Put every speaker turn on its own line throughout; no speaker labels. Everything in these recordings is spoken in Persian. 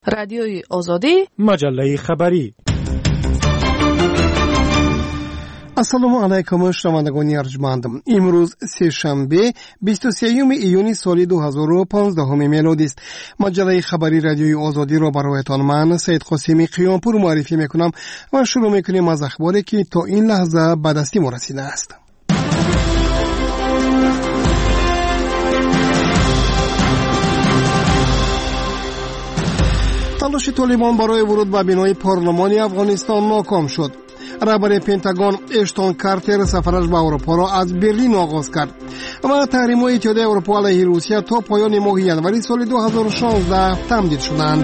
رادیوی آزادی،
مجله خبری.
السلام علیکم شنوندگان ارجمند. امروز سه شنبه 23 ایون سال 2015 میلادی است. مجله خبری رادیوی آزادی را برایتان من سید قاسمی قیامپور معرفی میکنم و شروع میکنیم از اخباری که تا این لحظه به دست ما رسیده است. تلاش طالبان برای ورود به بنای پارلمانی افغانستان ناکام شد. رهبر پنتاگون اشتون کارتر سفرش به اروپا را از برلین آغاز کرد و تحریم‌های اتحادیه اروپا علیه روسیه تا پایان ماه ژانویه سال 2016 تمدید شدند.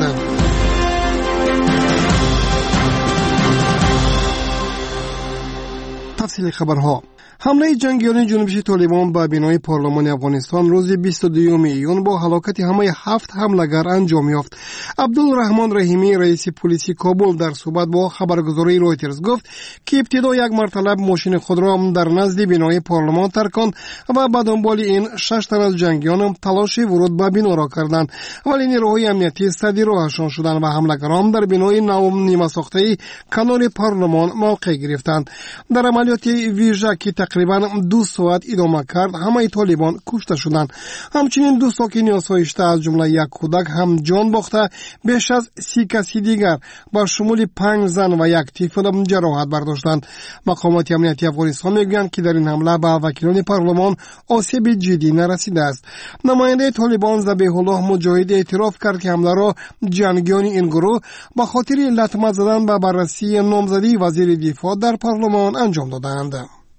تفصیل خبرها. حمله جنگیان جنوبی طالبان به بنای پارلمان افغانستان روز 22 ایون با هلاکت همه 7 حمله‌گر انجام یافت. عبدالرحمن رحیمی رئیس پلیس کابل در صحبت با خبرگزاری رویترز گفت که ابتدا یک مرتبه ماشین خود را در نزد بنای پارلمان ترکاند و به دنبال این 6 تن از جنگیان تلاش ورود به بنا را کردند، ولی نیروهای امنیتی سد راهشان شدند و حمله‌گران در بنای نو نیمه ساخته کانال پارلمان موقع گرفتند. در عملیات ویژه که تقریبا 2 ساعت ادامه کرد، همه طالبان کشته شدند. همچنین 2 ساکن آسایشته از جمله یک کودک هم جان باخته، بیش از 30 کسی دیگر با شمول 5 زن و یک طفل جراحت برداشتند. مقامات امنیتی افغانستان میگویند که در این حمله به وکیلان پارلمان آسیب جدی نرسیده است. نماینده طالبان ذبیح الله مجاهد اعتراف کرد که حمله را جنگیان این گروه به خاطر لطمه زدن به بررسی نامزدی وزیر دفاع در پارلمان انجام دادند.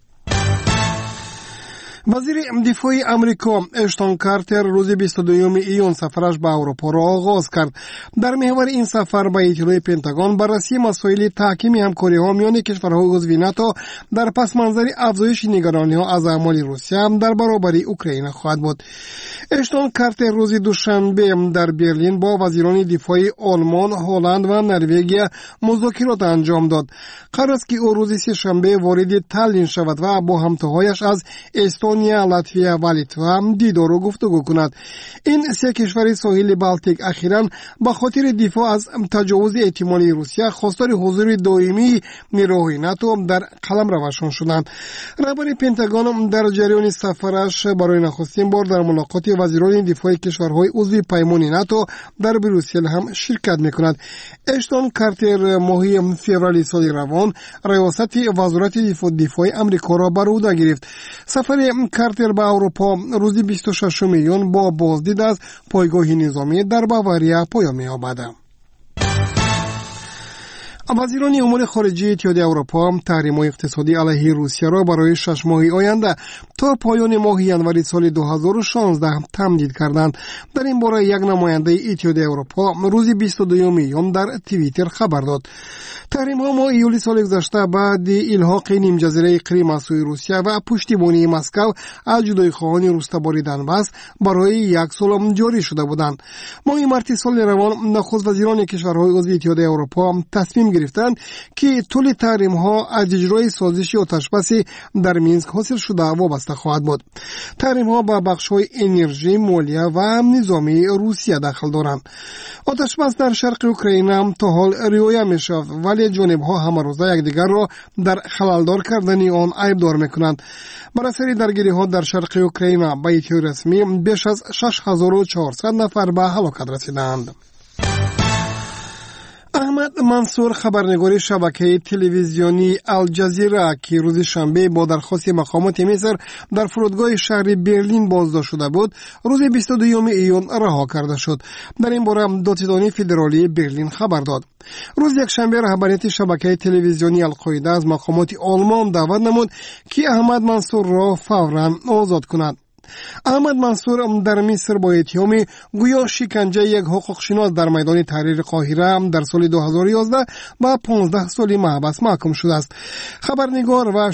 وزیر دفاع امریکا اشتون کارتر روز 22 ایون سفرش به اروپا را آغاز کرد. در محور این سفر به اطلاع پنتاگون بررسی مسائل تحکیم همکاری‌ها میان کشورهای عضو ناتو در پس منظر افزایش نگرانی‌ها از اعمال روسیه در برابر اوکراین خواهد بود. اشتون کارتر روز دوشنبه در برلین با وزیران دفاع آلمان، هلند و نروژ مذاکرات انجام داد. قرار است که او روز سه‌شنبه وارد تالین شود و با همتاهایش از استونیا، لاتویا و لیتوا دیدار و گفتگو کند. این سه کشور ساحل بالتیک اخیراً به خاطر دفاع از تجاوز احتمالی روسیه خواستار حضور دائمی نیروهای ناتو در قلمروشان شدند. رهبر پنتاگون در جریان سفرش برای نخستین بار در ملاقات وزیران دفاع کشورهای عضو پیمان ناتو در بروسل هم شرکت می‌کند. اشتون کارتر ماه فوریه سال روان ریاست وزارت دفاع آمریکا را بر عهده گرفت. سفر کارتر به اروپا روز 26 ایون با بازدید از پایگاه نظامی در باواریا پایان می‌یابد. وزیران امور خارجه اتحادیه اروپا تحریم‌های اقتصادی علیه روسیه را برای 6 ماه آینده تا پایان ماه ژانویه سال 2016 تمدید کردند. در این باره یک نماینده اتحادیه اروپا روز 22 ایون در توییتر خبر داد. تحریم‌ها ماه ایولی سال گذشته بعد الحاق نیم جزیره کریم از سوی روسیه و پشتیبانی مسکو از جدایی‌خواهان رستباری دنباس برای 1 سال جاری شده بودند. ماه مارس سال روان نخست وزیران کشورهای عضو اتحادیه اروپا تصمیم گرفتند که طول تحریم‌ها از اجرای سازش آتش‌بس در مینسک حاصل شده وابسته خواهد بود. تحریم‌ها به بخش‌های انرژی، مالیه و نظامی روسیه دخل دارند. آتش‌بس در شرق اوکراین هم تا حال رعایت می‌شود، ولی جانب‌ها همه روزه یکدیگر را در خلل‌دار کردن آن عیبدار می‌کنند. بر اثر درگیری‌ها در شرق اوکراین به اطلاع رسمی بیش از 6400 نفر به هلاکت رسیدند. احمد منصور خبرنگار شبکه تلویزیونی الجزیره که روز شنبه با درخواست مقامات مصر در فرودگاه شهر برلین بازداشت شده بود، روز 22 ایون رها کرده شد. در این باره دادستانی فدرالی برلین خبر داد. روز یکشنبه رهبریت شبکه تلویزیونی القاعده از مقامات آلمان دعوت نمود که احمد منصور را فوراً آزاد کند. احمد منصور در مصر با اتهام گویا شکنجه یک حقوقشناس در میدان تحریر قاهره در سال 2011 با 15 سال محبس محکوم شده است. خبرنگار و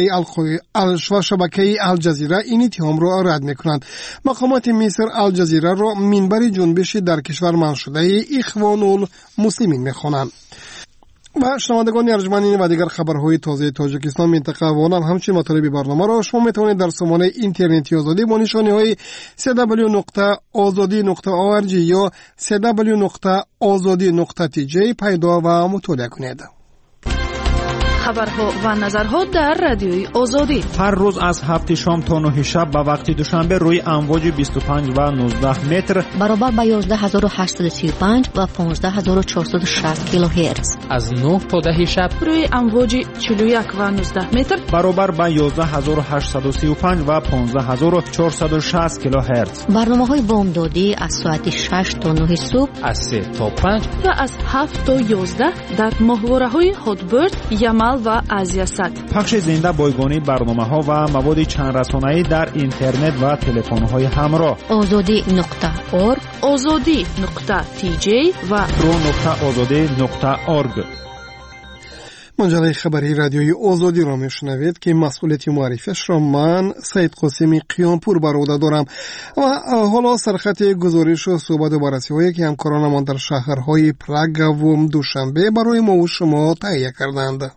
شبکه الجزیره این اتهام را رد می‌کنند. مقامات مصر الجزیره را منبر جنبش در کشور منشوده اخوان المسلمین می‌خوانند. و شنوندگان ارجمند و دیگر خبرهای تازه تاجیکستان، منطقه افغان همچنین مطالب برنامه را شما میتوانید در سامانه اینترنتی آزادی با نشانه‌های www.azadi.org یا www.azadi.tj پیدا و مطالعه کنید.
خبرها و نظرها در رادیوی آزادی
هر روز از 7 شام تا 9 شب به وقت دوشنبه روی امواج 25 و 19 متر
برابر با 11835 و 15460 کیلوهرتز.
از 9 تا 10 شب
روی امواج 41 و 19 متر
برابر با 11835 و 15460 کیلوهرتز.
برنامه‌های بامدادی از ساعت 6 تا 9 صبح،
از 3 تا 5
و از 7 تا 11 در ماهواره‌های هاتبرد، یمل و آزیاسات.
پخش زنده بایگانی برنامه‌ها و مواد چند رسانه‌ای در اینترنت و تلفن‌های همراه.
azadi.org،
azadi.tj و
pro.azadi.org.
مجله خبری رادیوی آزادی را میشنوید که مسئولیت معرفیش را من سید قاسمی قیامپور بر عهده دارم و حالا سرخط گزارش و صحبت و بررسی هایی که همکارانمان در شهرهای پراگ و دوشنبه برای ما و شما تهیه کردند.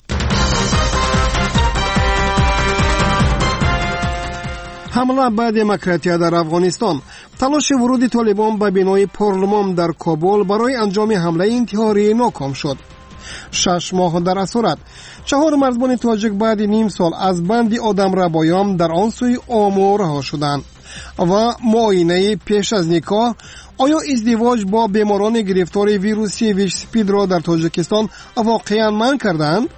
حمله به دموکراسی در افغانستان. تلاش ورود طالبان به بنای پارلمان در کابل برای انجام حمله انتحاری ناکام شد. 6 ماه در اسارت. 4 مردان تاجیک بعد نیم سال از بند آدم ربایان در آن سوی آمو رها شدند. و معاینه پیش از نکاح. آیا ازدواج با بیماران گرفتار ویروسی ویش سپید را در تاجیکستان واقعا منع کردند؟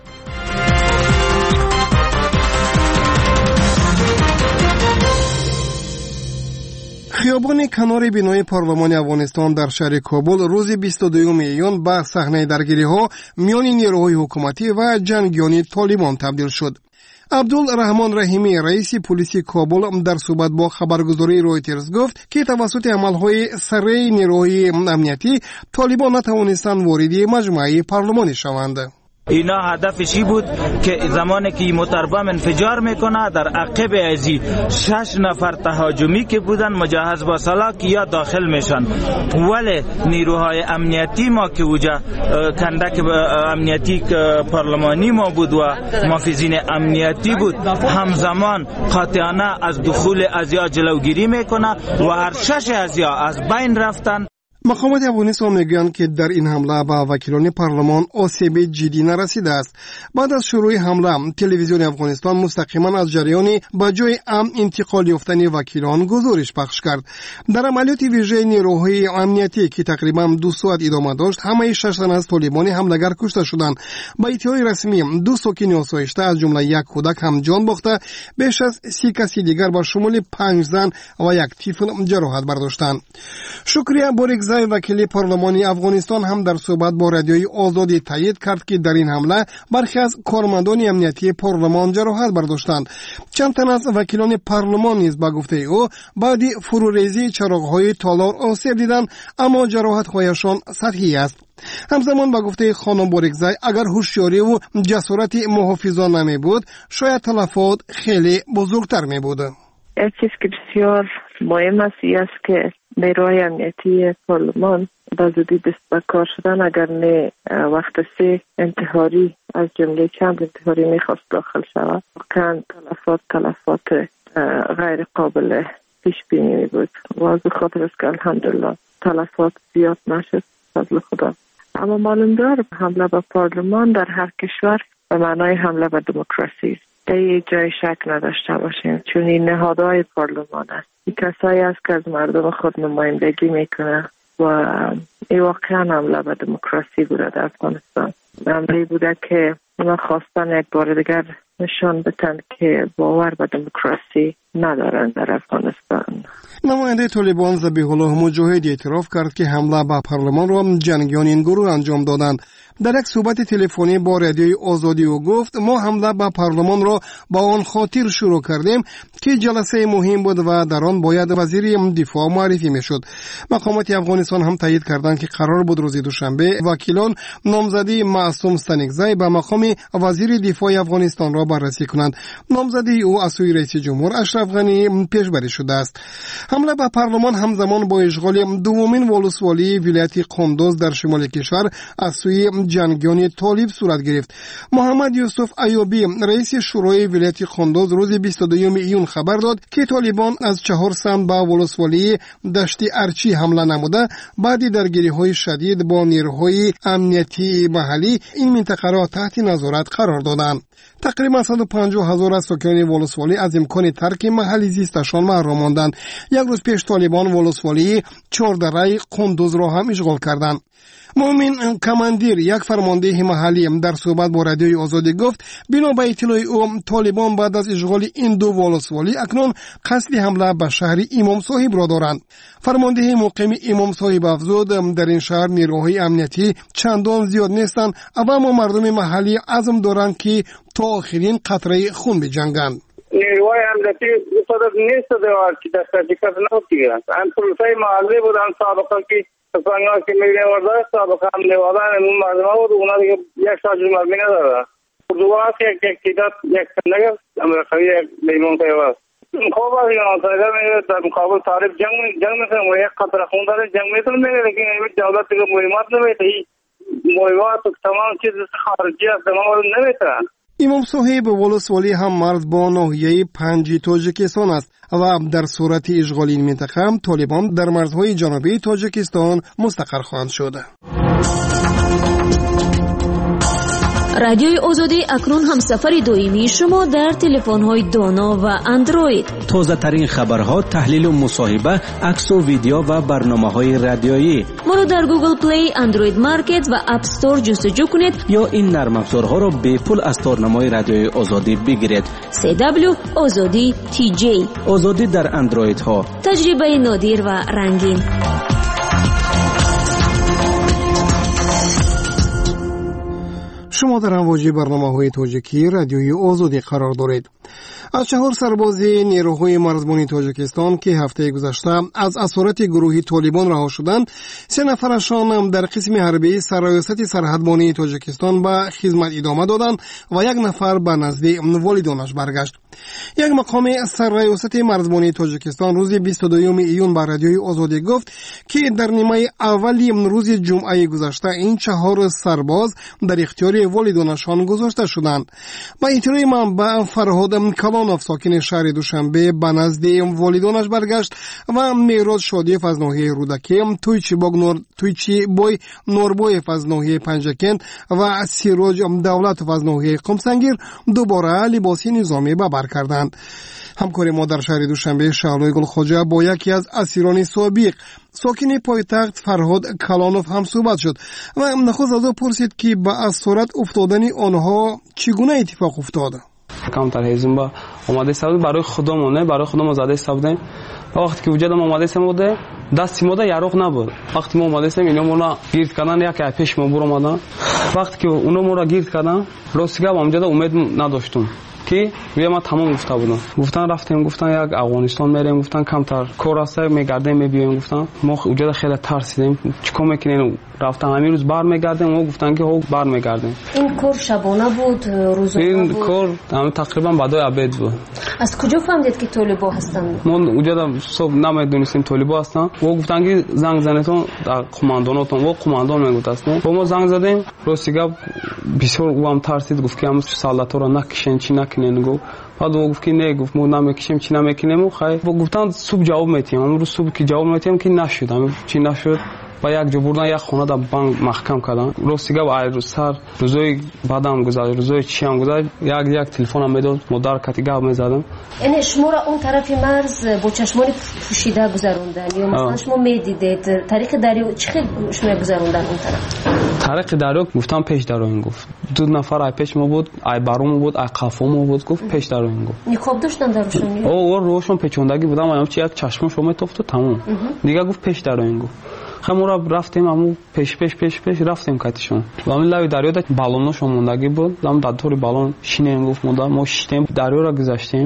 خیابان کنار بنای پارلمان افغانستان در شهر کابل روز 22 میلیون به صحنه درگیری‌ها میان نیروهای حکومتی و جنگیان طالبان تبدیل شد. عبدالرحمن رحیمی رئیس پلیس کابل در صحبت با خبرگزاری رویترز گفت که توسط عملهای سریع نیروهای امنیتی طالبان نتوانستند وارد مجمع پارلمانی شوند.
اینا هدفشی بود که زمانی که مطربم انفجار میکنه در عقب ازی 6 نفر تهاجمی که بودن مجهز با سلاح یا داخل میشن، ولی نیروهای امنیتی ما که وجا کندک امنیتی پارلمانی ما بود و محافظین امنیتی بود همزمان قاطعانه از دخول ازیا جلوگیری میکنه و هر 6 ازیا از بین رفتن.
مقامات افغانستان میگویند که در این حمله به وکیلان پارلمان آسیب جدی نرسیده است. بعد از شروع حمله تلویزیون افغانستان مستقیما از جریان به جای امن انتقال یافتن وکیلان گزارش پخش کرد. در عملیات ویژه نیروهای امنیتی که تقریبا 2 ساعت ادامه داشت، همه 6 تن از طالبان حمله‌گر کشته شدند. با اطلاع رسمی 2 ساکن آسایشته از جمله 1 کودک هم جان باخته، بیش از 30 کسی دیگر با شمول 5 زن و 1 طفل جراحت برداشتند. شکریه بورگزای وکیل پارلمانی افغانستان هم در صحبت با رادیوی آزادی تایید کرد که در این حمله برخی از کارمندان امنیتی پارلمان جراحت برداشتند. چند تن از وکیلان پارلمان نیز به گفته او بعد فروریزی چراغ‌های تالار آسیب دیدند، اما جراحت‌هایشان سطحی است. همزمان با گفته خانم بورگزای اگر هوشیاری و جسارت محافظان نمی بود شاید تلفات خیلی بزرگتر می بود.
یک چیز که بسیار مهم است که نیروهای امنیتی پارلمان با زودی دست به کار شدن اگر نه وقت 3 انتحاری از جمله چند انتحاری میخواست داخل شود، واقعا تلفات غیر قابل پیش بینی بود و از خاطر است که الحمدلله تلفات زیاد نشد فضل خدا. اما معلوم دار حمله به پارلمان در هر کشور به معنای حمله به دموکراسی است. در جای شک نداشته باشیم، چون این نهادهای پارلمان است. این کسایی است که از مردم خود نمایندگی میکنه و این واقعا حمله به دموکراسی بوده در افغانستان. حمله بوده که ما خواستن یک بار دیگر نشان بدن که باور به دموکراسی ندارن در افغانستان.
نماینده طالبان ذبیح الله مجاهد اعتراف کرد که حمله به پارلمان را جنگیان این گروه انجام دادند. در یک صحبت تلفنی با رادیوی آزادی او گفت ما حمله به پارلمان را با آن خاطر شروع کردیم که جلسه مهم بود و در آن باید وزیر دفاع معرفی میشد. مقامات افغانستان هم تایید کردند که قرار بود روز دوشنبه وکیلان نامزدی معصوم ستانکزی به مقام وزیر دفاع افغانستان را بررسی کنند. نامزدی او از سوی رئیس جمهور اشرف غنی پیشبری شده است. حمله به پارلمان همزمان با اشغال دومین ولسوالی ولایت قندوز در شمال کشور از سوی جنگیان طالب صورت گرفت. محمد یوسف ایوبی رئیس شورای ولایت قندوز روز 22 ایون خبر داد که طالبان از 4 سمت به ولسوالی دشت ارچی حمله نموده بعد درگیری‌های شدید با نیروهای امنیتی محلی این منطقه را تحت نظارت قرار دادند. تقریبا 150,000 از سکان ولسوالی از امکان ترک محلی زیستشان محروم ماندند. یک روز پیش طالبان ولسوالی 4 دره قندوز را هم اشغال کردند. مومن کماندیر یک فرمانده محلی در صحبت با رادیوی آزادی گفت بنا به اطلاع او طالبان بعد از اشغال این دو ولسوالی اکنون قصد حمله به شهر امام صاحب را دارند. فرمانده مقیم امام صاحب افزود در این شهر نیروهای امنیتی چندان زیاد نیستند اما مردم محلی عزم دارند که تا آخرین قطره خون بجنگند.
نیروهای امنیتی صدق نیست دیوار که دست شکست نمی‌گیرند. ان پلیسای محلی بودن سابقا که سپانیا که میره ورده سابقا هم نوادن اون مردم ها بود اونا دیگه یک ساجر مرمی نداره. اردوها که یک کیدات یک سنگه امریکایی یک لیمون پیوست. خوب است یا ناسایده میره در مقابل طالب جنگ میکنه و یک قطر خون داره جنگ میتونه میره لیکن این دولت دیگه مهمات نمیده. این مهمات تمام چیز خارجی است تمام نمیترن.
امام صاحب ولسوالی هم مرز با ناحیه 5 تاجیکستان است و در صورت اشغال این منطقه هم طالبان در مرزهای جنوبی تاجیکستان مستقر خواهند شد.
رادیوی آزادی اکنون هم سفر دائمی شما در تلفن‌های دانا و اندروید.
تازه ترین خبرها، تحلیل و مصاحبه، عکس و ویدیو و برنامه‌های رادیویی.
ما رو در گوگل پلی، اندروید مارکت و اپ استور جستجو کنید
یا این نرم افزارها را به پول از تارنمای رادیوی آزادی بگیرید.
CW آزادی TJ.
آزادی در اندروید ها.
تجربه نادر و رنگین.
شما در امواج برنامه‌های تاجیکی رادیوی آزادی قرار دارید. از 4 سرباز نیروهای مرزبانی تاجیکستان که هفته گذشته از اسارت گروهی طالبان رها شدند، 3 نفرشان در قسم حربی سرریاست سرحدبانی تاجیکستان به خدمت ادامه دادند و 1 نفر به نزد والدانش برگشت. یک مقام سرریاست مرزبانی تاجیکستان روز 22 ایون به رادیوی آزادی گفت که در نیمه اولی روز جمعه گذشته این 4 سرباز در اختیار والدانشان گذاشته شدند. با اطلاع منبع فرهاد کلانوف ساکن شهر دوشنبه به نزد والدانش برگشت و مهراد شادیف از ناحیه رودکی، تویچی بوی نوربویف از ناحیه پنجکند و سیروج دولت از ناحیه قمسنگیر دوباره لباس نظامی به بر کردند. همکار ما در شهر دوشنبه شهلوی گلخواجه با یکی از اسیران سابق ساکن پایتخت فرهاد کلانوف هم صحبت شد و نخست از او پرسید که با اسارت افتادن آنها چگونه اتفاق افتاد.
کمتر هیزم با آماده سبود برای خودمونه، برای خودم آزاده سبودیم. وقتی که وجودم آماده سبوده دستی ما یاروق نبود. وقتی ما آماده سیم اینا ما گیرد کردن یک پیش ما برو اومدن. وقتی که اونا ما را گیرد کردن راستگاه اونجا امید نداشتم که ما تمام گفته بودم. گفتن رفتیم، گفتن یک افغانستان میریم، گفتن کمتر کوراسه میگردیم میبیایم. گفتن ما اونجا خیلی ترسیدیم چیکار میکنین؟ رفتن همین روز بر میگردیم و گفتن که هو بر میگردیم.
این کور شبانه بود روزانه
این
بود؟
کور تقریبا بعدای عبید بود.
از کجا فهمیدید که طالبا هستند؟
ما اونجا صبح نمیدونستیم طالبا هستن و گفتن که زنگ زنتون در قماندانتون و قماندان میگفت هستن. با ما زنگ زدیم راستگاه بسیار او هم ترسید، گفت که هم سالات رو نکشین چی نکنین. گفت بعد او گفت که نه، گفت ما نمیکشیم چی نمیکنیم. خیر گفتن صبح جواب میتیم. امروز صبح که جواب میتیم که نشد، چی نشد. با یک جو بردن یک خونه در بانک محکم کردن. راستگاه با روز سر روزای بعدم گذشت، روزای چی هم گذشت، یک تلفن هم میداد، مدار کاتیگاه میزدم.
یعنی شما را اون طرف مرز با چشمان پوشیده گذروندن یا مثلا شما میدیدید طریق دریا چه شما گذروندن اون طرف؟
طریق دریا گفتم پیش دریا این گفت 2 نفر ای پیش ما بود، ای برام بود، ای قفام بود، گفت پیش دریا این گفت.
نقاب داشتن درشون؟
او روشون پیچوندگی بودم، اما چی یک چشمشون میتفت تمام. دیگه گفت پیش دریا این گفت. خمورا رفتیم امو پیش رفتیم کاتیشون. لام لای دریا بالونش موندگی بود. لام دادوری بالون شینیم گفت مودا ما شیتیم دریا را گذاشتیم.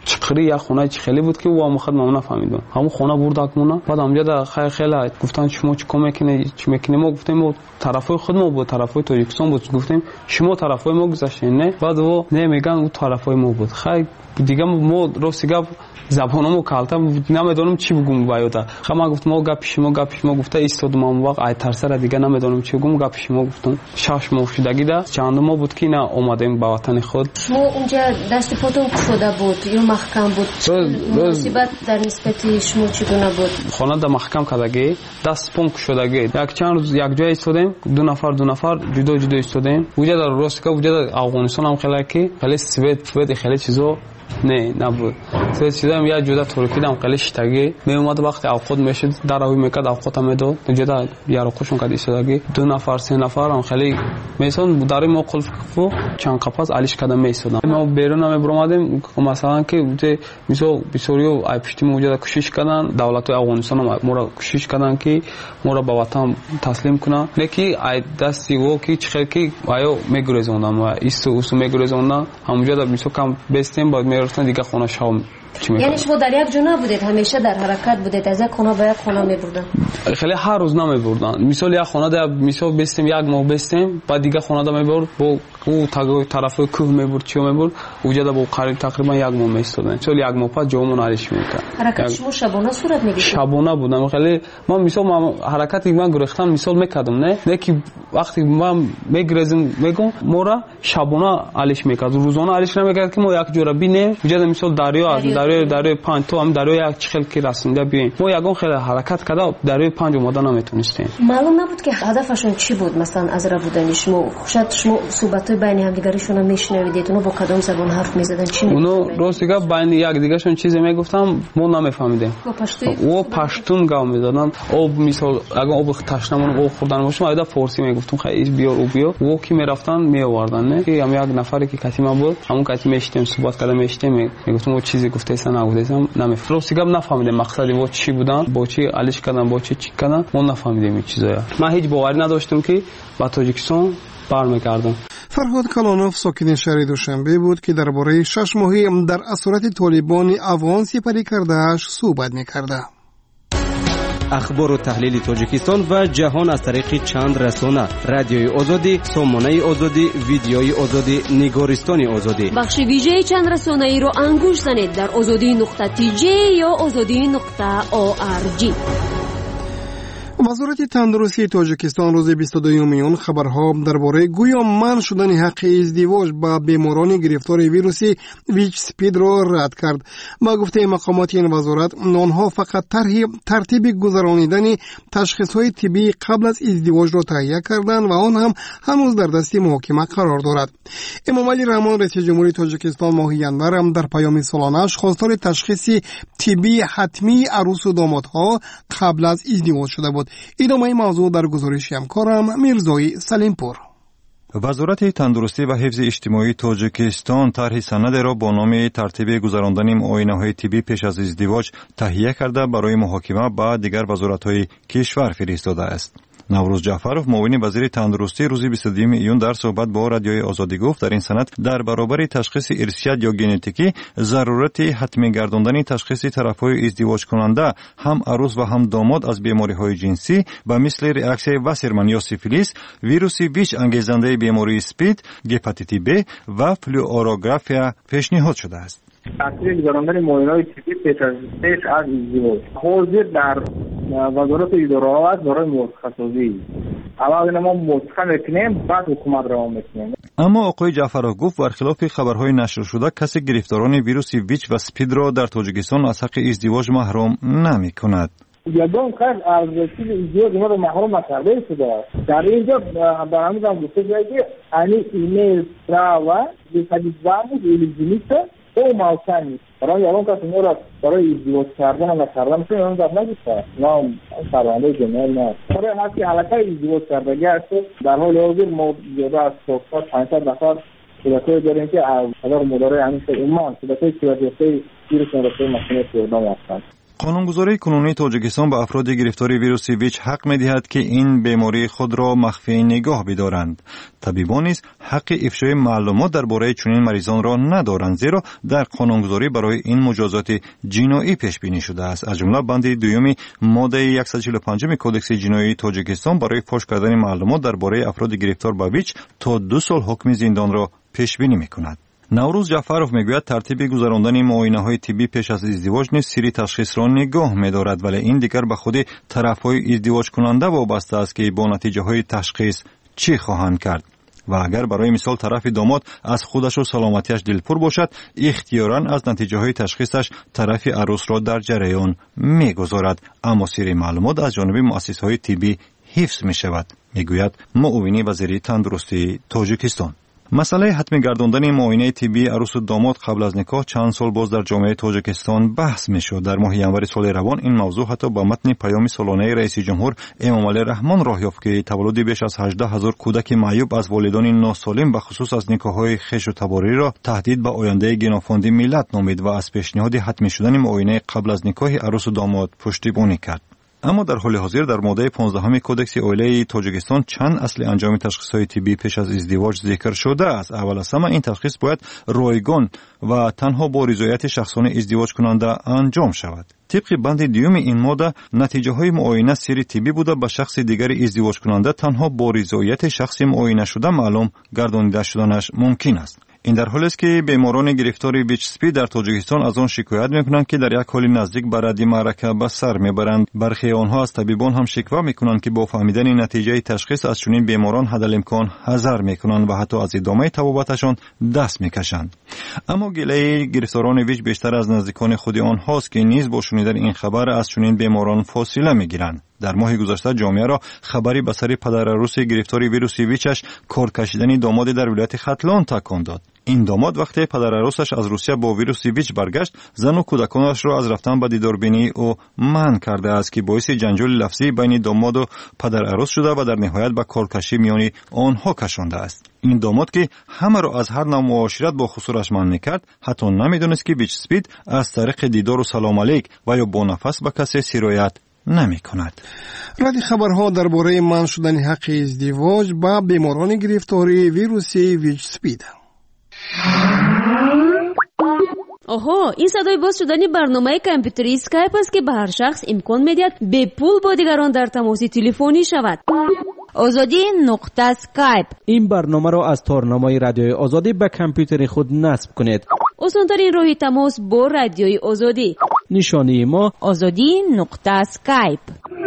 چقری یا خونه چی خیلی بود که او هم خود ما نفهمیدم. همون خونه برداکمونا بعد اونجا در خیلی گفتن شما چی میکنید چی میکنید. ما گفتیم ما طرفای خود ما بود طرفای تاجیکستان بود. گفتیم شما طرفای ما گذاشتین نه. بعد او نمیگن او طرفای ما بود. خیلی دیگه ما راستی زبانمو کالتم نمیدونم چی بگم باید. خب گفتم ما گپ شما گفته ایستادم اون وقت ای ترسره دیگه نمیدونم چی بگم. گپ شما گفتم شش ماه شدگی ده چند ماه بود که نه اومدیم به وطن خود.
شما اونجا دست پاتون شده بود یا محکم بود؟ مصیبت در نسبت شما چگونه بود؟
خانه در محکم کردگی دست پونک شدگی یک چند روز یک جای ایستادیم دو نفر جدا ایستادیم. اونجا در روستا اونجا در افغانستان هم خیلی سوئد خیلی چیزا نبود. سیدم یا جدا ترکی دم خیلی شتگی می اومد وقتی اوقات میشد در روی میکرد اوقات میداد جدا یارو خوشون کردی شدگی دو نفر سه نفر هم خیلی میسون در ما قلف فو چند قفس علیش کردم میسودم. ما بیرون برآمدیم مثلا که مثلا بسیاریو ای پشتی موجود کوشش کردن دولت افغانستان هم ما را کوشش کردن که ما را به وطن تسلیم کنن. لکی ای دستی و کی چخیر کی آیا میگریزوندم و ایستو میگریزوندم همونجا در میسو کم بستیم بعد میرفتن دیگه خونه شام.
یعنی شما در یک جا نبودید همیشه در حرکت بودید از یک خانه به یک خانه میبردن؟
خیلی هر روز نمیبردن. مثال یک خانه در مثال بستیم یک ماه بستیم بعد دیگه خانه در میبرد با او طرف کوه میبرد چی میبرد اونجا در با قریب تقریبا یک ماه میستادن. چون یک ماه بعد جامون علیش میکرد.
حرکت شما شبانه صورت میگیره؟
شبانه بودم. خیلی من مثال حرکتی من گرفتم مثال میکردم نه که وقتی من میگرزم میگم مورا شبانه علیش میکرد روزانه علیش نمیکرد که ما یک جوره بینیم اونجا مثال دریای پنج تو هم دریای یک چخل که رسونده بیایم ما یگان خیلی حرکت کرده دریای پنج اومدن نمیتونستیم.
معلوم نبود که هدفشون چی بود مثلا از را بودن شما شاید شما صحبت‌های بین هم دیگرشون هم میشنویدید اونو با کدام زبان حرف میزدن چی
اونو راستی گفت بین یک دیگهشون چیزی میگفتم ما نمیفهمیدیم. او پشتون گام میدادن او مثال اگه او تشنمون او خوردن باشه ما فارسی میگفتم خیلی بیار او بیا او کی میرفتن میآوردن نه که هم یک نفری که کتیما بود همون کتیما میشتیم صحبت کردم میشتیم میگفتم او چیزی گفته نبودم نمیفهمیدم. راستی نفهمیدم مقصدی و چی بودن با چی علیش کردن با چی کردن ما نفهمیدیم این چیزا. من هیچ باوری نداشتم که با تاجیکستان برمیگردم.
فرهاد کلانوف ساکن شهر دوشنبه بود که درباره 6 ماهی در اسارت طالبان افغان سپری کرده‌اش صحبت می‌کرد.
اخبار و تحلیل تاجیکستان و جهان از طریق چند رسانه: رادیوی آزادی، سامانه آزادی، ویدیوی آزادی، نگارستان آزادی.
بخش ویژه چند رسانه‌ای رو انگوش زنید در azadi.tj یا azadi.org.
وزارت تندرستی تاجیکستان روز 22 میون خبرها درباره گویا منع شدن حق ازدواج با بیماران گرفتار ویروس ویچ سپید را رد کرد. با گفته مقامات این وزارت آنها فقط ترتیب گذرانیدن تشخیص‌های طبی قبل از ازدواج را تهیه کردند و آن هم هنوز در دست محاکمه قرار دارد. امام علی رحمان رئیس جمهوری تاجیکستان ماه ژانویه هم در پیام سالانه‌اش خواستار تشخیص طبی حتمی عروس و دامادها قبل از ازدواج شده بود. ادامه موضوع در گزارش همکارم میرزای سلیمپور.
وزارت تندرستی و حفظ اجتماعی تاجیکستان طرح سند را با نام ترتیب گذراندن معاینه‌های طبی پیش از ازدواج تهیه کرده برای محاکمه با دیگر وزارت‌های کشور فرستاده است. نوروز جعفرов معاون وزیر تندرستی روز 22 ایون در صحبت با رادیوی آزادی گفت در این سند در برابر تشخیص ارثیات یا ژنتیکی ضرورت حتمی گرداندن تشخیص طرفهای ازدواج کننده هم عروس و هم داماد از بیماری‌های جنسی و مثل ریاکسیون واسرمن یا سیفیلیس، ویروس ویچ انگیزنده بیماری اسپید، هپاتیت B و فلوروگرافیا پیشنهاد شده است.
ترتیب گذراندن معاینه‌های طبی پیش از ازدواج حاضر در وزارت اداره است برای متخصصی. اول ما متخصص می‌کنیم بعد حکومت را می‌کنیم.
اما آقای جعفرov گفت برخلاف خبرهای نشر شده کسی گرفتاران ویروس ویچ و سپید را در تاجیکستان از حق ازدواج محروم نمی‌کند.
یادم خیلی از چیز ازدواج ما رو محروم کرده شده. در اینجا برامون گفته شده که این ایمیل را به تجربه ایلیجیلیت او موثق برای الان کسی ما برای ازدواج کردن و کردن چون اون در نگیسته نام پرونده جنایی نه برای هر کی علاقه ازدواج کردگی است در حال حاضر ما زیاده از 500 نفر صورت‌های داریم که اگر مداره همین ایمان صورت‌های صورت‌های ویروس نرسه مسئله اردام هستند.
قانونگذاری کنونی تاجیکستان به افراد گرفتار ویروس ویچ حق می‌دهد که این بیماری خود را مخفی نگاه بدارند. طبیبان نیز حق افشای معلومات درباره چنین مریضان را ندارند، زیرا در قانونگذاری برای این مجازات جنایی پیش بینی شده است. از جمله بند دوم ماده 145 کدکس جنایی تاجیکستان برای فاش کردن معلومات درباره افراد گرفتار به ویچ تا 2 سال حکم زندان را پیش بینی می‌کند. نوروز جعفرов میگوید ترتیب گذراندن معاینه‌های طبی پیش از ازدواج نیز سری تشخیص را نگاه می‌دارد، ولی این دیگر به خود طرف‌های ازدواج کننده وابسته است که با نتیجه‌های تشخیص چی خواهند کرد. و اگر برای مثال طرف داماد از خودش و سلامتیش دلپور باشد، اختیاراً از نتیجه‌های تشخیصش طرف عروس را در جریان می‌گذارد، اما سری معلومات از جانب مؤسسه‌های طبی حفظ می‌شود، میگوید معاون وزیر تندرستی تاجیکستان. مسئله حتمی گرداندن معاینه طبی عروس و داماد قبل از نکاح چند سال باز در جامعه تاجیکستان بحث میشد. در ماه ینور سال روان این موضوع حتی با متن پیام سالانه رئیس جمهور امامعلی رحمان راه یافت که تولد بیش از 18,000 کودک معیوب از والدان ناسالم به خصوص از نکاح‌های خویش و تباری را تهدید به آینده گناه‌خوانده ملت نامید و از پیشنهاد حتمی شدن معاینه قبل از نکاح عروس و داماد پشتیبانی کرد. اما در حال حاضر در ماده 15 کدکس عائله تاجیکستان چند اصل انجام تشخیص‌های طبی پیش از ازدواج ذکر شده است. اول از همه این تشخیص باید رایگان و تنها با رضایت شخصان ازدواج کننده انجام شود. طبق بند دوم این ماده نتیجه‌های معاینه سری طبی بوده به شخص دیگر ازدواج کننده تنها با رضایت شخص معاینه شده معلوم گردانیده شدنش ممکن است. این در حالی است که بیماران گرفتار ویچ اسپی در تاجیکستان از آن شکایت میکنند که در یک حال نزدیک به رد معرکه به سر میبرند. برخی آنها از طبیبان هم شکوه میکنند که با فهمیدن نتیجه تشخیص از چنین بیماران حدالامکان حذر میکنند و حتی از ادامه طبابتشان دست میکشند. اما گله گرفتاران ویچ بیشتر از نزدیکان خود آنهاست که نیز با شنیدن این خبر از چنین بیماران فاصله میگیرند. در ماه گذشته جامعه را خبری به سر پدر عروس گرفتار ویروس ویچش کار کشیدن داماد در ولایت ختلان تکان داد. این داماد وقتی پدر عروسش از روسیه با ویروس ویچ برگشت، زن و کودکانش را از رفتن به دیداربینی او منع کرده است که باعث جنجال لفظی بین داماد و پدر عروس شده و در نهایت به کارکشی میان آنها کشانده است. این داماد که همه را از هر نوع معاشرت با خسورش منع میکرد، حتی نمیدونست که ویچ اسپید از طریق دیدار و سلام علیک و یا با نفس به کسی سرایت نمی کند.
رد خبرها درباره منع شدن حق ازدواج با بیماران گرفتاری ویروس ویچ اسپید.
آها، این صدای باز شدن برنامه کامپیوتری اسکایپ است که به هر شخص امکان میدهد به پول با دیگران در تماس تلفنی شود.
آزادی نقطه اسکایپ.
این برنامه را از تارنمای رادیوی آزادی به کامپیوتر خود نصب کنید.
آسان‌ترین راه تماس با رادیوی آزادی.
نشانی ما
آزادی نقطه اسکایپ.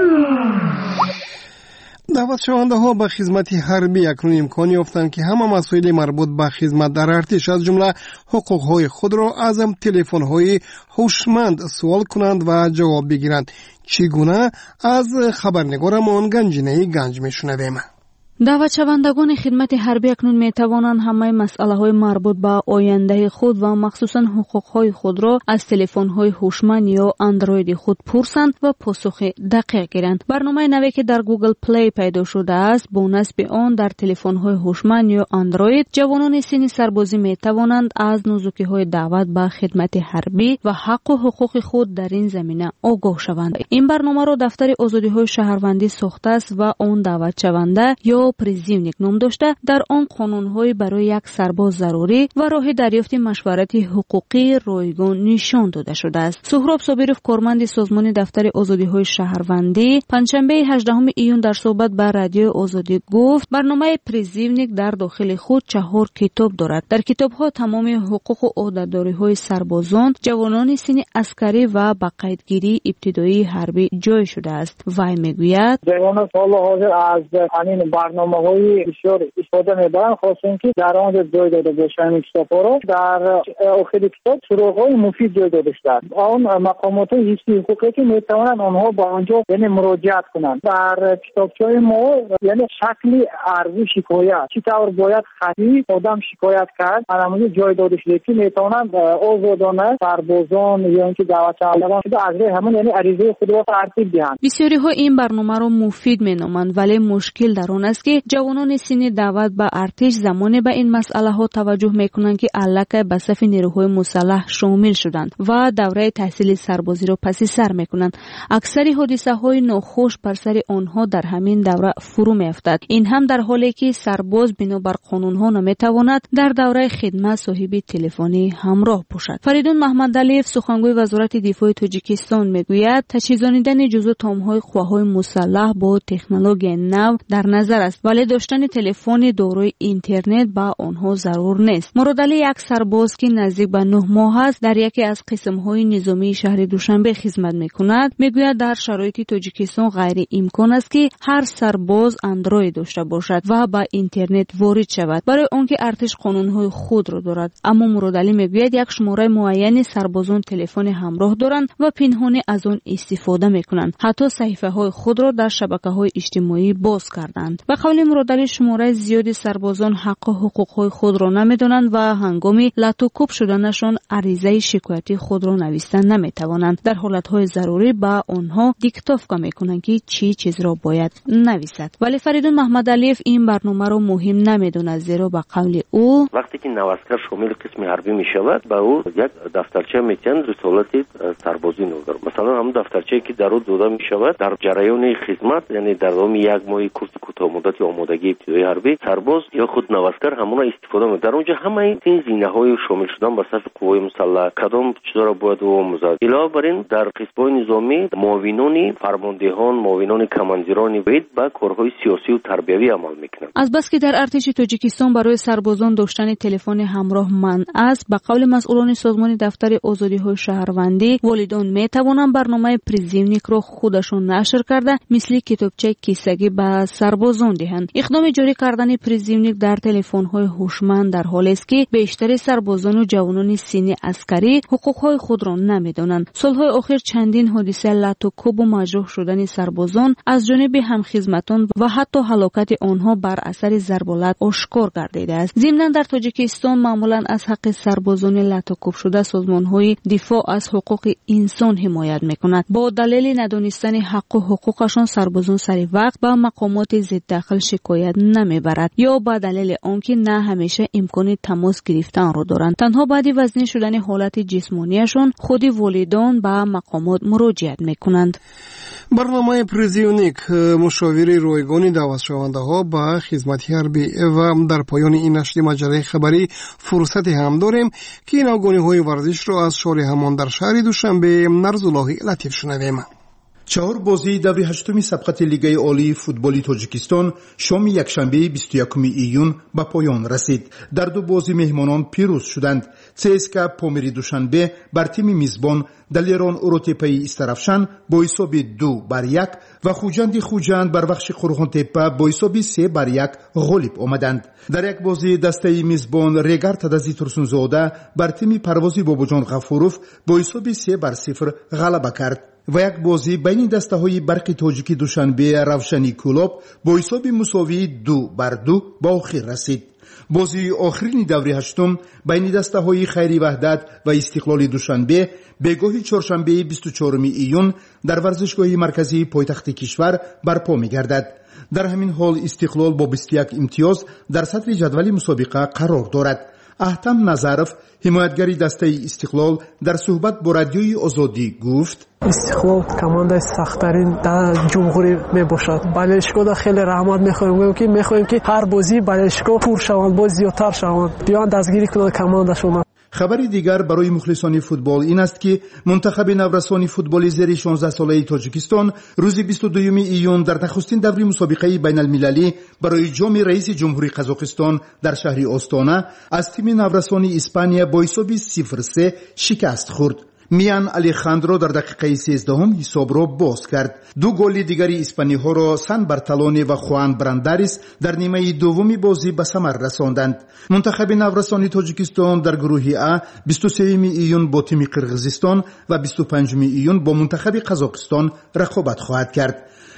دعوت شونده ها به خدمت حربی اکنون امکان یافتند که همه مسائل مربوط به خدمت در ارتش از جمله حقوق های خود را از تلفن های هوشمند سوال کنند و جواب بگیرند. چگونه؟ از خبرنگارمان گنجینه گنج میشنویم.
دعوت شوندگان خدمت حربی اکنون می توانند همه مسئله های مربوط به آینده خود و مخصوصا حقوق های خود را از تلفن های هوشمند یا اندروید خود پرسند و پاسخ دقیق گیرند. برنامه نوی که در گوگل پلی پیدا شده است، با نصب آن در تلفن های هوشمند یا اندروید، جوانان سن سربازی می توانند از نزدیکی های دعوت به خدمت حربی و حق و حقوق خود در این زمینه آگاه شوند. این برنامه را دفتر آزادی های شهروندی ساخته است و آن دعوت شونده یا پریزیونیک نام داشته. در آن قانون‌های برای یک سرباز ضروری و راه دریافت مشورت حقوقی رایگان نشان داده شده است. سهراب صابرов کارمند سازمان دفتر آزادی‌های شهروندی پنجشنبه 18 ایون در صحبت با رادیو آزادی گفت برنامه پریزیونیک در داخل خود 4 کتاب دارد. در کتاب‌ها تمام حقوق و عهده‌داری‌های سربازان، جوانان سن عسکری و با قیدگیری ابتدایی حربی جای شده است. وی میگوید
جوانان حال حاضر از همین برنامه‌های بسیار استفاده می‌برند، خاصه که در آنجا جای داده باشند. این کتاب‌ها را در آخر کتاب سراغ‌های مفید جای داده شده. آن مقامات حفظی حقوقی که می‌توانند آنها با آنجا یعنی مراجعت کنند. در کتابچه‌های ما یعنی شکل عرضی شکایت چطور باید خطی آدم شکایت کرد، همون جای داده شده که می‌توانند آزادانه سربازان یا اینکه دعوت شوندگان از همون یعنی عریضه خود را ترتیب دهند.
بسیاری ها این برنامه را مفید می‌نامند، ولی مشکل در آن است که جوانان سن دعوت به ارتش زمانی به این مسئله ها توجه میکنند که الکه به صف نیروهای مسلح شامل شدند و دوره تحصیل سربازی را پس سر میکنند. اکثر حادثه های ناخوش بر سر آنها در همین دوره فرو میافتد. این هم در حالی که سرباز بنابر قانون ها نمیتواند در دوره خدمت صاحب تلفنی همراه باشد. فریدون محمدعلیف سخنگوی وزارت دفاع تاجیکستان میگوید تجهیزانیدن جزو تامهای قواهای مسلح با تکنولوژی نو در نظر است، ولی داشتن تلفن دارای اینترنت با آنها ضرور نیست. مرادعلی یک سرباز که نزدیک به 9 ماه است در یکی از قسم‌های نظامی شهر دوشنبه خدمت می‌کند، میگوید در شرایط تاجیکستان غیر امکان است که هر سرباز اندروید داشته باشد و با اینترنت وارد شود، برای آنکه ارتش قانون‌های خود را دارد. اما مرادعلی میگوید یک شماره معین سربازان تلفن همراه دارند و پنهانی از آن استفاده می‌کنند. حتی صحیفه‌های خود را در شبکه‌های اجتماعی باز کردند. به قول مرادعلی شماره زیادی سربازان حق و حقوق‌های خود را نمی‌دانند و هنگام لطوکوب شدنشان عریضه شکایتی خود را نوشتن نمی‌توانند. در حالت‌های ضروری با آنها دیکتاتوفکا می‌کنند که چی چیز را باید نویسد. ولی فریدون محمدعلیف این برنامه را مهم نمی‌داند، زیرا به قول او
وقتی که نواسکر شامل قسم حربی می‌شود با او یک دفترچه می‌تن رسالت سربازی نوگر، مثلا هم دفترچه‌ای که در او داده می‌شود در جریان خدمت، یعنی در دام یک ماه کورس کوتاه مدت آمادگی ابتدایی حربی سرباز یا خود نواسکر همون استفاده می‌کنند. در اونجا همه این زینه‌های شامل شدن به صف قوای مسلح کدام چیزا را باید مزاد. علاوه بر این در قسم‌های نظامی معاونان فرماندهان، معاونان کمانزیران باید با کارهای سیاسی و تربیوی عمل می‌کنند.
از بس که در ارتش تاجیکستان برای سربازان داشتن تلفن همراه منع است، به قول مسئولان سازمان دفتر آزادی‌های شهروندی، والدان می‌توانند برنامه پریزیونیک را خودشان نشر کرده مثل کتابچه کیسگی به سربازان دهند. اقدام جاری کردن پریزیونیک در تلفن‌های هوشمند در حالی است که بیشتر سربازان و جوانان سنی عسکری حقوق‌های خود را نمی‌دانند. سال‌های اخیر چندین حادثه لطوکوب و مجروح شدن سربازان از جانب همخدمتان و حتی هلاکت آنها بر اثر ضربالت آشکار گردیده است. ضمناً در تاجیکستان معمولاً از حق سربازان لطوکوب شده سازمان‌های دفاع از حقوق انسان حمایت می‌کند. با دلیل ندانستن حق و حقوقشان سربازان سر وقت با مقامات ضد داخل شکایت نمیبرد یا با دلیل آنکه نه همیشه امکان تماس گرفتن را دارند. تنها بعد وزنی شدن حالت جسمانیشان خود والدان به مقامات مراجعت میکنند.
برنامه پریزیونیک مشاوره رایگان دعوت شونده ها به خدمت حربی و در پایان این نشر مجله خبری فرصتی هم داریم که این آگاهی های ورزش را از شال همان در شهر دوشنبه نرزالله لطیف شنویم.
4 بازی دوره هشتمی سبقت لیگ عالی فوتبال تاجیکستان شام یکشنبه 21 ایون به پایان رسید. در 2 بازی مهمانان پیروز شدند. CSKA پامیری دوشنبه بر تیم میزبان دلیران اوروتپی استرافشان با حساب 2-1 و خوجند بر بخش قرغان تپه با حساب 3-1 غالب آمدند. در یک بازی دسته میزبان ریگار تدازی ترسونزاده بر تیم پروازی باباجان غفوروف با حساب 3-0 غلبه کرد. و یک بازی بین دسته های برق تاجیکی دوشنبه روشنی کلوب با حساب مساوی 2-2 با آخر رسید. بازی آخرین دوره هشتم بین دسته های خیری وحدت و استقلال دوشنبه بگاهی چهارشنبه 24 ایون در ورزشگاه مرکزی پایتخت کشور برپا می گردد. در همین حال استقلال با 21 امتیاز در صدر جدول مسابقه قرار دارد. احتم نظرف حمایتگری دسته استقلال در صحبت با رادیوی آزادی گفت:
استقلال کمانده سخت‌ترین در جمهوری میباشد. بالشگاه خیلی رحمت میخوایم که هر بازی بالشگاه پر شوند، باز زیادتر شوند، بیان دستگیری کنند کماندشون.
خبری دیگر برای مخلصان فوتبال این است که منتخب نورسان فوتبال زیر 16 ساله تاجیکستان روز 22 ایون در نخستین دوره مسابقه بین المللی برای جام رئیس جمهوری قزاقستان در شهر آستانه از تیم نورسان اسپانیا با حساب 0-3 شکست خورد. میان الیخاندرو در دقیقه 13 حساب را باز کرد. 2 گل دیگری اسپانی‌ها را سان برتالونی و خوان برانداریس در نیمه دومی بازی به ثمر رساندند. منتخب نورسان تاجیکستان در گروه ا 23 ایون با تیم قرقیزستان و 25 ایون با منتخب قزاقستان رقابت خواهد کرد.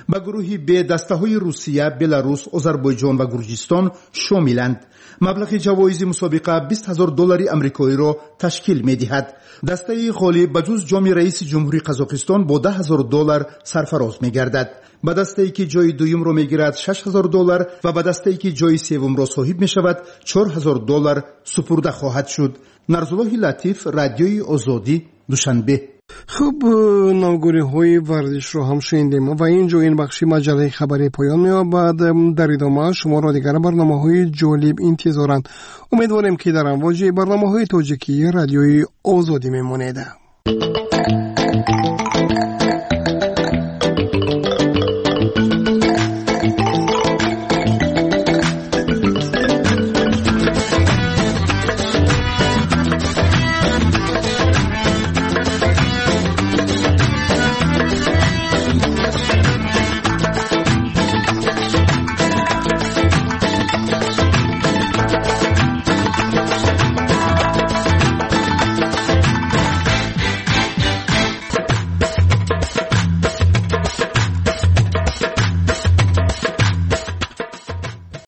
به گروه ب دسته‌های روسیه، بلاروس، آذربایجان و گرجستان شاملند. مبلغ جوایز مسابقه $20,000 آمریکایی را تشکیل می‌دهد. دسته خالی بجز جام رئیس جمهوری قزاقستان با $10,000 سرفراز می‌گردد. به دسته‌ای که جای دوم را می‌گیرد $6,000 و به دسته‌ای که جای سوم را صاحب می‌شود $4,000 سپرده خواهد شد. نرزالله لطیف، رادیوی آزادی، دوشنبه.
خب نامگوری های ورزش رو هم شنیدیم و اینجا این بخشی مجله خبری پایان می‌یابد. در ادامه شما را دیگر برنامه‌های جالب انتظارند. امیدواریم که در امواج برنامه‌های تاجیکی رادیوی آزادی میمانید.